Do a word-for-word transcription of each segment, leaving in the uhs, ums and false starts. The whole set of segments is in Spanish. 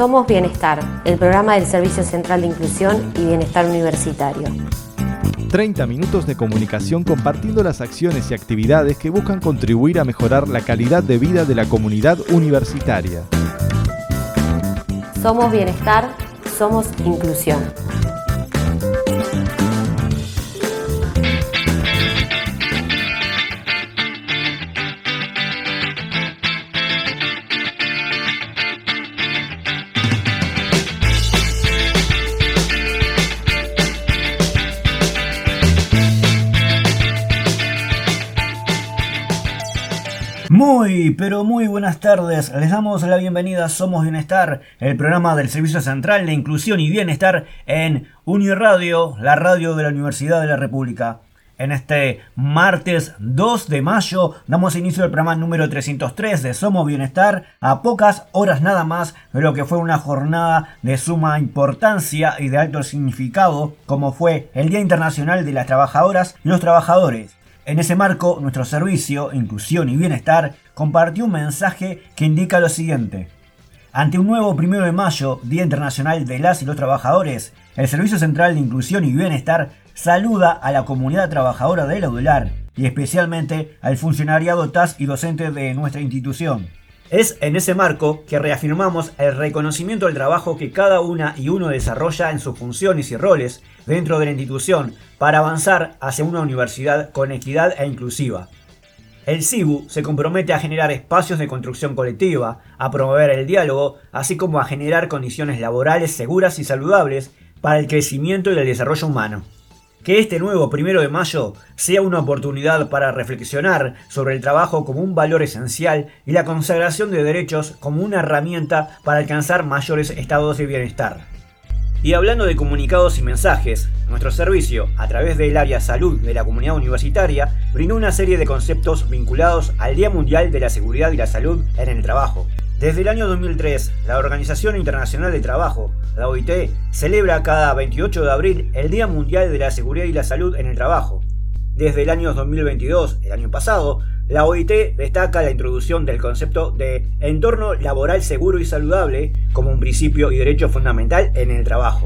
Somos Bienestar, el programa del Servicio Central de Inclusión y Bienestar Universitario. treinta minutos de comunicación compartiendo las acciones y actividades que buscan contribuir a mejorar la calidad de vida de la comunidad universitaria. Somos Bienestar, somos Inclusión. Muy, pero muy buenas tardes. Les damos la bienvenida a Somos Bienestar, el programa del Servicio Central de Inclusión y Bienestar en Uniradio, la radio de la Universidad de la República. En este martes dos de mayo damos inicio al programa número trescientos tres de Somos Bienestar, a pocas horas nada más de lo que fue una jornada de suma importancia y de alto significado, como fue el Día Internacional de las Trabajadoras y los Trabajadores. En ese marco, nuestro servicio, Inclusión y Bienestar, compartió un mensaje que indica lo siguiente. Ante un nuevo primero de mayo, Día Internacional de las y los Trabajadores, el Servicio Central de Inclusión y Bienestar saluda a la comunidad trabajadora de la UDELAR y especialmente al funcionariado T A S y docente de nuestra institución. Es en ese marco que reafirmamos el reconocimiento del trabajo que cada una y uno desarrolla en sus funciones y roles dentro de la institución para avanzar hacia una universidad con equidad e inclusiva. El C I B U se compromete a generar espacios de construcción colectiva, a promover el diálogo, así como a generar condiciones laborales seguras y saludables para el crecimiento y el desarrollo humano. Que este nuevo primero de mayo sea una oportunidad para reflexionar sobre el trabajo como un valor esencial y la consagración de derechos como una herramienta para alcanzar mayores estados de bienestar. Y hablando de comunicados y mensajes, nuestro servicio, a través del área salud de la comunidad universitaria, brindó una serie de conceptos vinculados al Día Mundial de la Seguridad y la Salud en el Trabajo. Desde el año dos mil tres, la Organización Internacional del Trabajo, la O I T, celebra cada veintiocho de abril el Día Mundial de la Seguridad y la Salud en el Trabajo. Desde el año dos mil veintidós, el año pasado, la O I T destaca la introducción del concepto de entorno laboral seguro y saludable como un principio y derecho fundamental en el trabajo.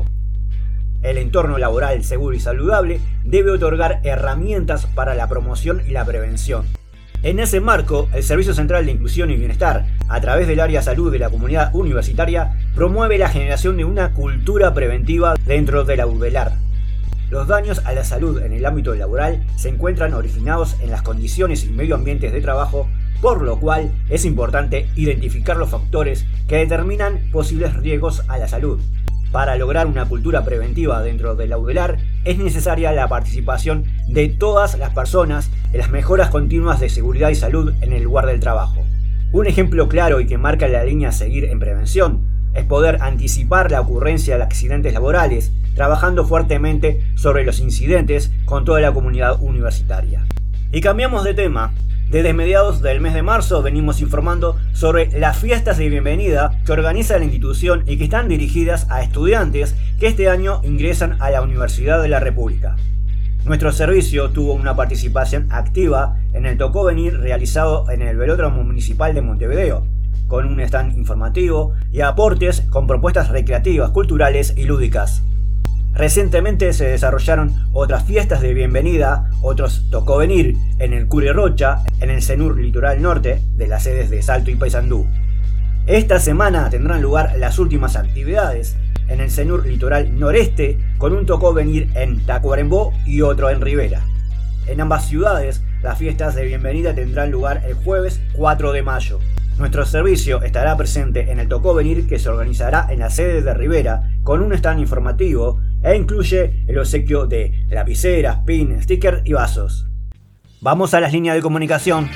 El entorno laboral seguro y saludable debe otorgar herramientas para la promoción y la prevención. En ese marco, el Servicio Central de Inclusión y Bienestar, a través del área salud de la comunidad universitaria, promueve la generación de una cultura preventiva dentro de la UDELAR. Los daños a la salud en el ámbito laboral se encuentran originados en las condiciones y medio ambientes de trabajo, por lo cual es importante identificar los factores que determinan posibles riesgos a la salud. Para lograr una cultura preventiva dentro de la UDELAR es necesaria la participación de todas las personas en las mejoras continuas de seguridad y salud en el lugar del trabajo. Un ejemplo claro y que marca la línea a seguir en prevención es poder anticipar la ocurrencia de accidentes laborales, trabajando fuertemente sobre los incidentes con toda la comunidad universitaria. Y cambiamos de tema. Desde mediados del mes de marzo venimos informando sobre las fiestas de bienvenida que organiza la institución y que están dirigidas a estudiantes que este año ingresan a la Universidad de la República. Nuestro servicio tuvo una participación activa en el Tocó Venir realizado en el Velódromo Municipal de Montevideo, con un stand informativo y aportes con propuestas recreativas, culturales y lúdicas. Recientemente se desarrollaron otras fiestas de bienvenida, otros Tocó Venir en el Curi Rocha, en el CENUR Litoral Norte, de las sedes de Salto y Paysandú. Esta semana tendrán lugar las últimas actividades en el CENUR Litoral Noreste, con un Tocó Venir en Tacuarembó y otro en Rivera. En ambas ciudades, las fiestas de bienvenida tendrán lugar el jueves cuatro de mayo. Nuestro servicio estará presente en el Tocó Venir, que se organizará en la sede de Rivera, con un stand informativo e incluye el obsequio de lapiceras, pin, stickers y vasos. Vamos a las líneas de comunicación.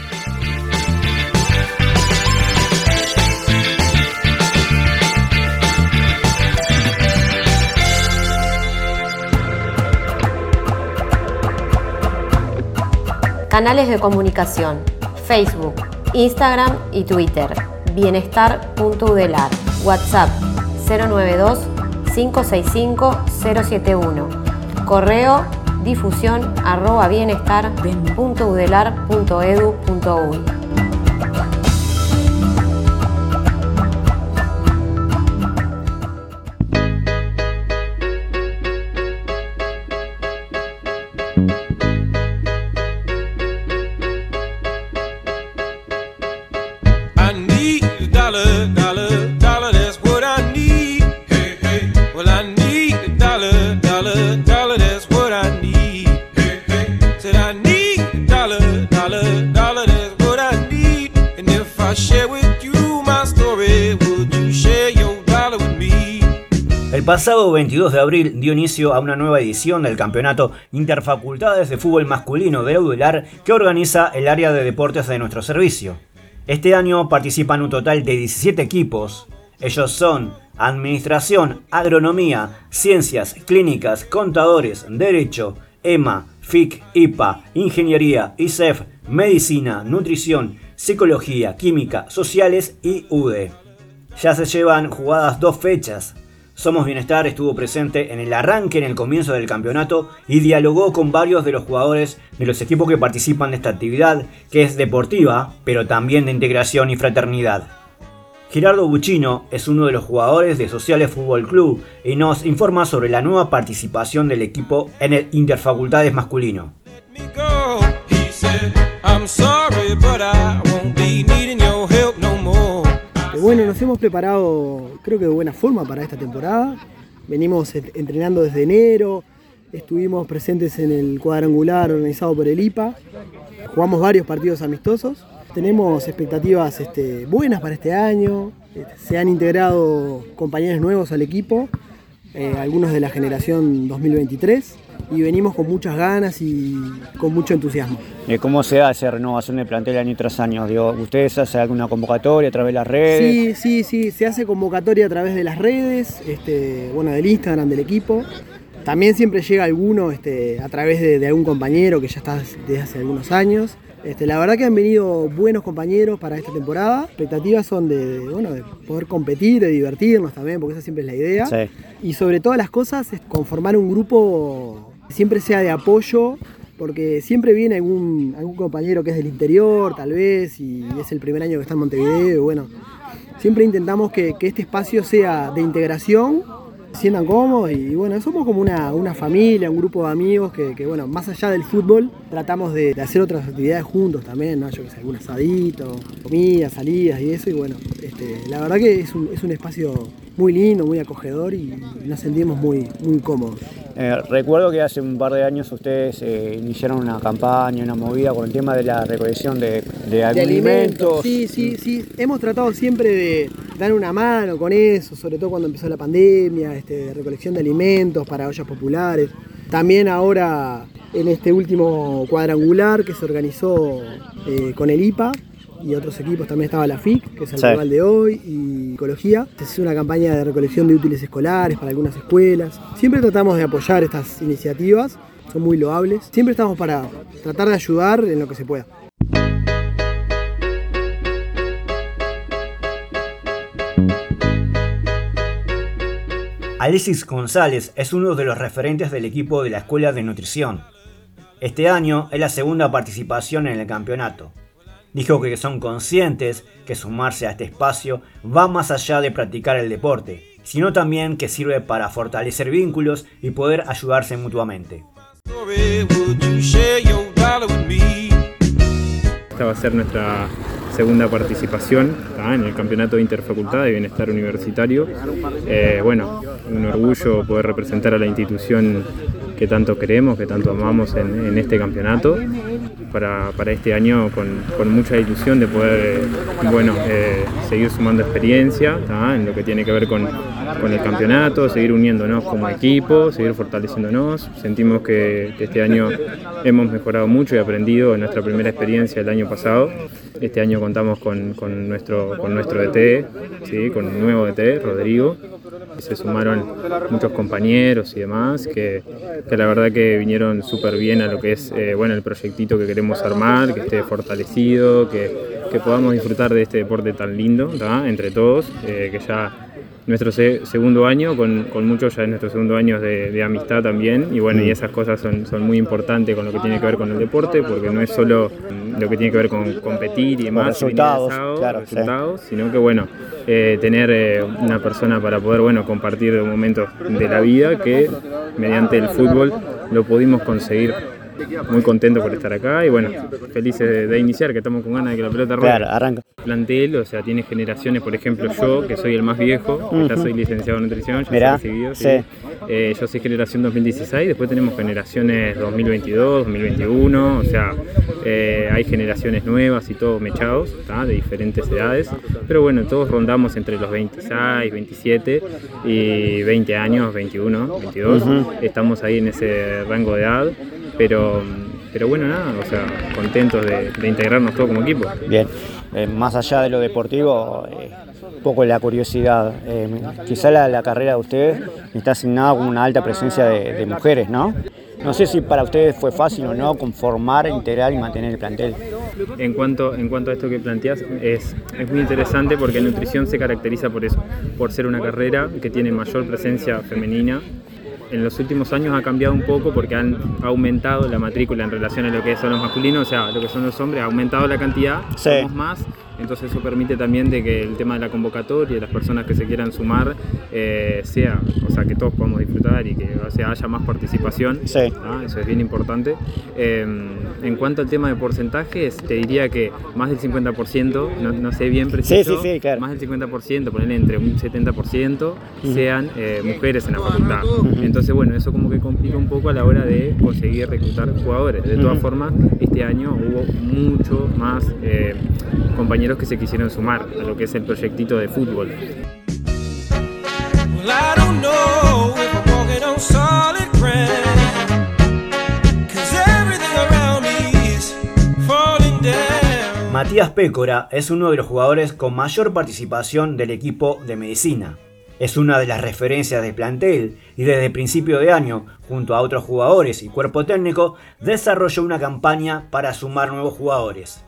Canales de comunicación: Facebook, Instagram y Twitter. bienestar punto udelar. WhatsApp cero nueve dos, cinco seis cinco, cero siete uno. Correo difusión arroba bienestar punto udelar punto edu punto uy. pasado veintidós de abril dio inicio a una nueva edición del Campeonato Interfacultades de Fútbol Masculino de la UDELAR que organiza el área de deportes de nuestro servicio. Este año participan un total de diecisiete equipos. Ellos son Administración, Agronomía, Ciencias, Clínicas, Contadores, Derecho, E M A, F I C, I P A, Ingeniería, I C E F, Medicina, Nutrición, Psicología, Química, Sociales y U D E. Ya se llevan jugadas dos fechas. Somos Bienestar estuvo presente en el arranque, en el comienzo del campeonato y dialogó con varios de los jugadores de los equipos que participan de esta actividad, que es deportiva, pero también de integración y fraternidad. Gerardo Buccino es uno de los jugadores de Sociales Fútbol Club y nos informa sobre la nueva participación del equipo en el Interfacultades masculino. Bueno, nos hemos preparado creo que de buena forma para esta temporada. Venimos entrenando desde enero, estuvimos presentes en el cuadrangular organizado por el I P A, jugamos varios partidos amistosos. Tenemos expectativas este, buenas para este año, se han integrado compañeros nuevos al equipo, eh, algunos de la generación dos mil veintitrés, y venimos con muchas ganas y con mucho entusiasmo. ¿Cómo se hace renovación de plantel año tras año? Digo, ¿ustedes hacen alguna convocatoria a través de las redes? Sí, sí, sí, se hace convocatoria a través de las redes, este, bueno, del Instagram del equipo. También siempre llega alguno este, a través de, de algún compañero que ya está desde hace algunos años. Este, la verdad que han venido buenos compañeros para esta temporada. Las expectativas son de, de, bueno, de poder competir, de divertirnos también, porque esa siempre es la idea. Sí. Y sobre todas las cosas, es conformar un grupo que siempre sea de apoyo, porque siempre viene algún, algún compañero que es del interior, tal vez, y es el primer año que está en Montevideo. Y bueno, siempre intentamos que, que este espacio sea de integración, se sientan cómodos y bueno, somos como una, una familia, un grupo de amigos que, que bueno, más allá del fútbol, tratamos de, de hacer otras actividades juntos también, ¿no? Yo que sé, algún asadito, comidas, salidas y eso, y bueno, este, la verdad que es un, es un espacio muy lindo, muy acogedor y nos sentimos muy, muy cómodos. Eh, recuerdo que hace un par de años ustedes eh, iniciaron una campaña, una movida con el tema de la recolección de, de, de alimentos. Sí, sí, sí. Hemos tratado siempre de dar una mano con eso, sobre todo cuando empezó la pandemia, este, de recolección de alimentos para ollas populares. También ahora en este último cuadrangular que se organizó eh, con el I P A y otros equipos, también estaba la F I C, que es el sí. rival de hoy, y Ecología. Es una campaña de recolección de útiles escolares para algunas escuelas. Siempre tratamos de apoyar estas iniciativas, son muy loables. Siempre estamos para tratar de ayudar en lo que se pueda. Alexis González es uno de los referentes del equipo de la Escuela de Nutrición. Este año es la segunda participación en el campeonato. Dijo que son conscientes que sumarse a este espacio va más allá de practicar el deporte, sino también que sirve para fortalecer vínculos y poder ayudarse mutuamente. Esta va a ser nuestra segunda participación ¿tá? en el Campeonato de Interfacultad de Bienestar Universitario. Eh, bueno, un orgullo poder representar a la institución que tanto queremos, que tanto amamos en, en este campeonato. Para, para este año con, con mucha ilusión de poder bueno, eh, seguir sumando experiencia ¿tá? en lo que tiene que ver con, con el campeonato, seguir uniéndonos como equipo, seguir fortaleciéndonos. Sentimos que, que este año hemos mejorado mucho y aprendido en nuestra primera experiencia el año pasado. Este año contamos con, con, nuestro, con nuestro D T, ¿sí? con un nuevo D T, Rodrigo. Se sumaron muchos compañeros y demás que, que la verdad que vinieron súper bien a lo que es eh, bueno, el proyectito que queremos armar, que esté fortalecido, que, que podamos disfrutar de este deporte tan lindo ¿tá? entre todos, eh, que ya nuestro se, segundo año, con, con muchos ya es nuestro segundo año de, de amistad también, y bueno, y esas cosas son, son muy importantes con lo que tiene que ver con el deporte, porque no es solo lo que tiene que ver con competir y demás, resultados, asado, claro, resultados, sí. sino que bueno, eh, tener eh, una persona para poder bueno, compartir momentos de la vida que mediante el fútbol lo pudimos conseguir muy contento por estar acá y bueno, felices de, de iniciar, que estamos con ganas de que la pelota ruede. Claro, arranca. Plantel, o sea, tiene generaciones, por ejemplo, yo, que soy el más viejo, uh-huh. ya soy licenciado en nutrición, ya Mirá, soy recibido, sí. sí. Eh, yo soy generación dos mil dieciséis, después tenemos generaciones dos mil veintidós, dos mil veintiuno, o sea, eh, hay generaciones nuevas y todos mechados, ¿tá? De diferentes edades, pero bueno, todos rondamos entre los veintiséis, veintisiete y veinte años, veintiuno, veintidós, uh-huh. estamos ahí en ese rango de edad, pero, pero bueno, nada, o sea, contentos de, de integrarnos todos como equipo. Bien, eh, más allá de lo deportivo, eh, un poco la curiosidad, eh, quizá la, la carrera de ustedes está asignada con una alta presencia de, de mujeres, ¿no? No sé si para ustedes fue fácil o no conformar, integrar y mantener el plantel. En cuanto, en cuanto a esto que planteas, es, es muy interesante porque nutrición se caracteriza por eso, por ser una carrera que tiene mayor presencia femenina. En los últimos años ha cambiado un poco porque han aumentado la matrícula en relación a lo que son los masculinos, o sea, lo que son los hombres, ha aumentado la cantidad, sí. somos más, entonces eso permite también de que el tema de la convocatoria y las personas que se quieran sumar eh, sea, o sea, que todos podamos disfrutar y que o sea, haya más participación, sí. ¿no? Eso es bien importante. Eh, en cuanto al tema de porcentajes, te diría que más del cincuenta por ciento, no, no sé bien preciso, sí, sí, sí, claro. más del cincuenta por ciento, ponerle entre un setenta por ciento, uh-huh. sean eh, mujeres en la facultad. Uh-huh. Entonces, bueno, eso como que complica un poco a la hora de conseguir reclutar jugadores. De todas uh-huh. formas, este año hubo mucho más eh, compañeros que se quisieron sumar a lo que es el proyectito de fútbol. Matías Pécora es uno de los jugadores con mayor participación del equipo de medicina. Es una de las referencias del plantel y desde principio de año, junto a otros jugadores y cuerpo técnico, desarrolló una campaña para sumar nuevos jugadores.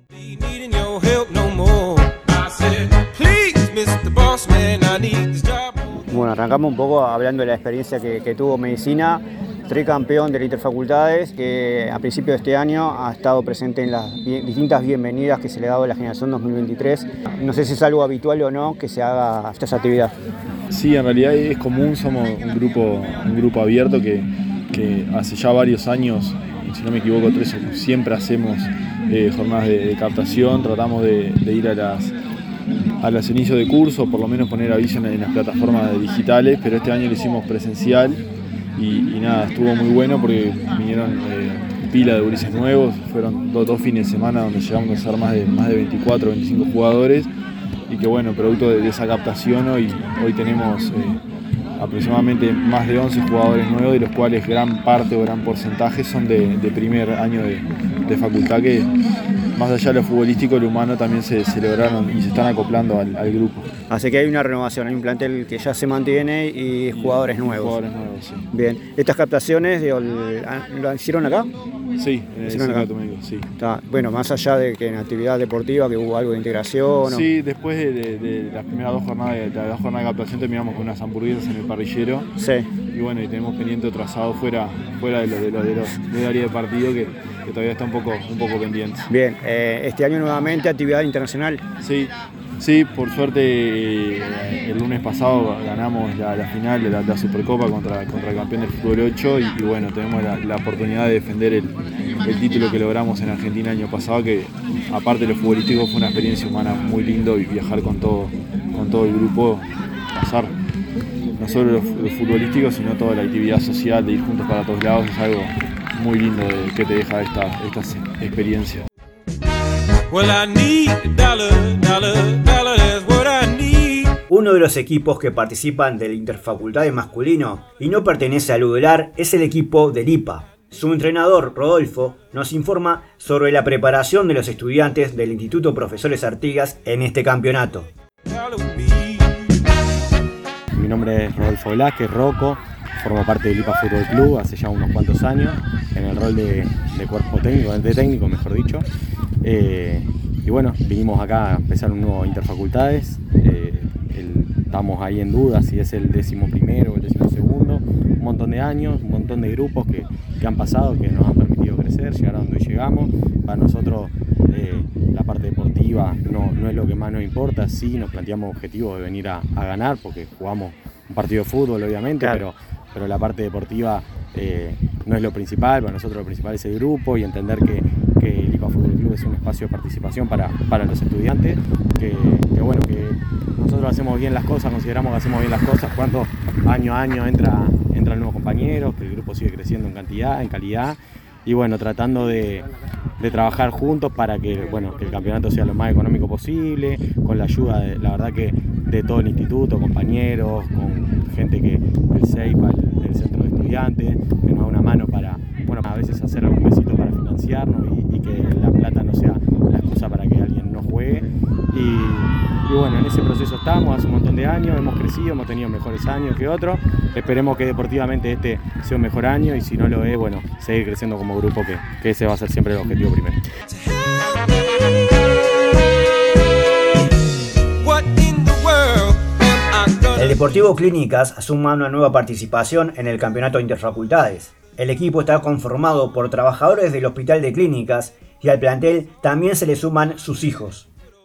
Bueno, arrancamos un poco hablando de la experiencia que, que tuvo Medicina, tricampeón de la Interfacultades, que a principios de este año ha estado presente en las distintas bienvenidas que se le ha dado a la generación dos mil veintitrés. No sé si es algo habitual o no que se haga esta actividad. Sí, en realidad es común, somos un grupo, un grupo abierto que, que hace ya varios años, si no me equivoco, tres, siempre hacemos eh, jornadas de, de captación, tratamos de, de ir a las a los inicios de curso, por lo menos poner aviso en, en las plataformas digitales, pero este año lo hicimos presencial y, y nada, estuvo muy bueno porque vinieron eh, pila de gurises nuevos, fueron dos, dos fines de semana donde llegamos a ser más de, más de veinticuatro, veinticinco jugadores y que bueno, producto de, de esa captación hoy, hoy tenemos eh, aproximadamente más de once jugadores nuevos, de los cuales gran parte o gran porcentaje son de, de primer año de, de facultad, que más allá de lo futbolístico, lo humano también se, se lograron y se están acoplando al, al grupo. Así que hay una renovación, hay un plantel que ya se mantiene y jugadores nuevos. Jugadores nuevos, sí. Bien, ¿estas captaciones digo, lo hicieron acá? Sí, en el Sindicato Médico, sí. Está, bueno, más allá de que en actividad deportiva que hubo algo de integración. Sí, ¿o? Después de, de, de las primeras dos jornadas de, de las dos jornadas de captación terminamos con unas hamburguesas en el parrillero. Sí. Y bueno, y tenemos pendiente otro asado fuera, fuera de lo de los de los del área de partido que, que todavía está un poco, un poco pendiente. Bien, eh, este año nuevamente actividad internacional. Sí. Sí, por suerte eh, el lunes pasado ganamos la, la final de la, la Supercopa contra, contra el campeón del fútbol ocho y, y bueno, tenemos la, la oportunidad de defender el, el título que logramos en Argentina el año pasado, que aparte de lo futbolístico fue una experiencia humana muy lindo y viajar con todo, con todo el grupo, pasar no solo lo, lo futbolístico sino toda la actividad social de ir juntos para todos lados, es algo muy lindo de, que te deja esta, esta experiencia. Uno de los equipos que participan del Interfacultades masculino y no pertenece al UDELAR es el equipo del I P A. Su entrenador, Rodolfo, nos informa sobre la preparación de los estudiantes del Instituto Profesores Artigas en este campeonato. Mi nombre es Rodolfo Velázquez, Rocco, formo parte del I P A Fútbol Club hace ya unos cuantos años, en el rol de, de cuerpo técnico, de técnico mejor dicho. Eh, y bueno, vinimos acá a empezar un nuevo Interfacultades. Eh, el, estamos ahí en duda si es el décimo primero o el décimo segundo. Un montón de años, un montón de grupos que, que han pasado, que nos han permitido crecer, llegar a donde llegamos. Para nosotros eh, la parte deportiva no, no es lo que más nos importa. Sí nos planteamos objetivos de venir a, a ganar porque jugamos un partido de fútbol obviamente, claro. pero, pero la parte deportiva eh, no es lo principal, para nosotros lo principal es el grupo y entender que, que el I P A Fútbol Club es un espacio de participación para, para los estudiantes, que, que bueno, que nosotros hacemos bien las cosas, consideramos que hacemos bien las cosas cuando año a año entra, entran nuevos compañeros, que el grupo sigue creciendo en cantidad, en calidad, y bueno, tratando de, de trabajar juntos para que, bueno, que el campeonato sea lo más económico posible, con la ayuda, de, la verdad que de todo el instituto, compañeros, con gente que del CEIPA, del, del centro de estudiantes, que nos da una mano para, bueno, a veces hacer algún besito para financiarnos y, y que la plata no sea la excusa para que alguien no juegue. Y, y bueno, en ese proceso estamos hace un montón de años, hemos crecido, hemos tenido mejores años que otros. Esperemos que deportivamente este sea un mejor año y si no lo es, bueno, seguir creciendo como grupo, que, que ese va a ser siempre el objetivo primero. El Deportivo Clínicas suma una nueva participación en el Campeonato Interfacultades. El equipo está conformado por trabajadores del Hospital de Clínicas y al plantel también se le suman sus hijos.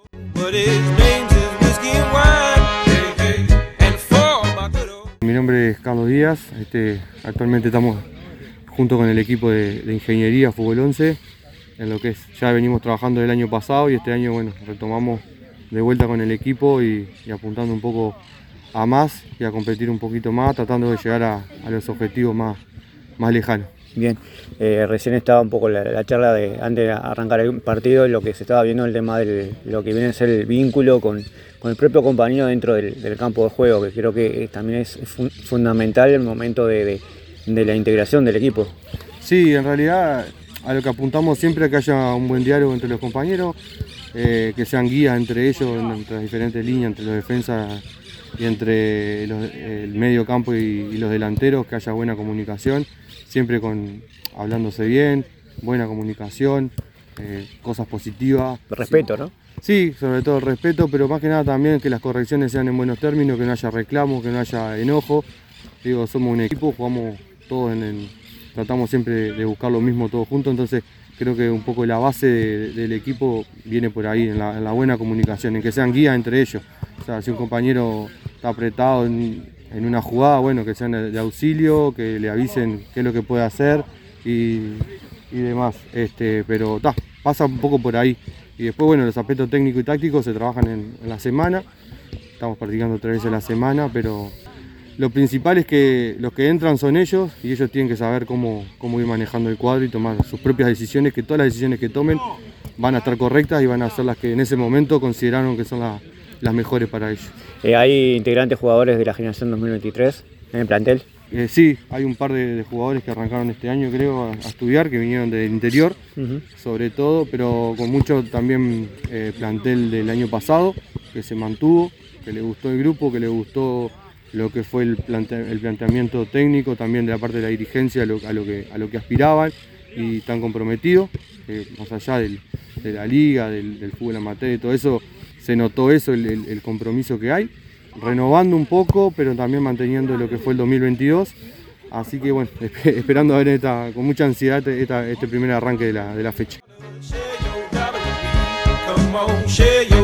Mi nombre es Carlos Díaz, este, actualmente estamos junto con el equipo de, de Ingeniería Fútbol once, en lo que es, ya venimos trabajando el año pasado y este año bueno, retomamos de vuelta con el equipo y, y apuntando un poco a más y a competir un poquito más, tratando de llegar a, a los objetivos más, más lejanos. Bien, eh, recién estaba un poco la, la charla de antes de arrancar el partido, lo que se estaba viendo el tema de lo que viene a ser el vínculo con, con el propio compañero dentro del, del campo de juego, que creo que también es fun, fundamental el momento de, de, de la integración del equipo. Sí, en realidad a lo que apuntamos siempre es que haya un buen diálogo entre los compañeros, eh, que sean guías entre ellos, entre las diferentes líneas, entre los defensas y entre los, el medio campo y, y los delanteros, que haya buena comunicación, siempre con, hablándose bien, buena comunicación, eh, cosas positivas. Respeto, ¿no? Sí, sobre todo el respeto, pero más que nada también que las correcciones sean en buenos términos, que no haya reclamos, que no haya enojo. Digo, somos un equipo, jugamos todos en el, tratamos siempre de buscar lo mismo todos juntos, entonces creo que un poco la base de, del equipo viene por ahí, en la, en la buena comunicación, en que sean guías entre ellos. O sea, si un compañero está apretado en, en una jugada, bueno, que sean de, de auxilio, que le avisen qué es lo que puede hacer y, y demás. Este, pero ta, pasa un poco por ahí. Y después, bueno, los aspectos técnicos y tácticos se trabajan en, en la semana. Estamos practicando tres veces a la semana, pero lo principal es que los que entran son ellos y ellos tienen que saber cómo, cómo ir manejando el cuadro y tomar sus propias decisiones, que todas las decisiones que tomen van a estar correctas y van a ser las que en ese momento consideraron que son las, las mejores para ellos. Eh, ¿Hay integrantes jugadores de la generación dos mil veintitrés en el plantel? Eh, sí, hay un par de, de jugadores que arrancaron este año, creo, a, a estudiar, que vinieron del interior, uh-huh. sobre todo, pero con mucho también eh, plantel del año pasado, que se mantuvo, que le gustó el grupo, que le gustó lo que fue el, plante, el planteamiento técnico, también de la parte de la dirigencia, a lo, a lo, que, a lo que aspiraban y tan comprometidos, eh, más allá del, de la liga, del, del fútbol amateur y todo eso, se notó eso, el, el, el compromiso que hay, renovando un poco, pero también manteniendo lo que fue el dos mil veintidós, así que bueno, esperando a ver esta, con mucha ansiedad esta, este primer arranque de la, de la fecha.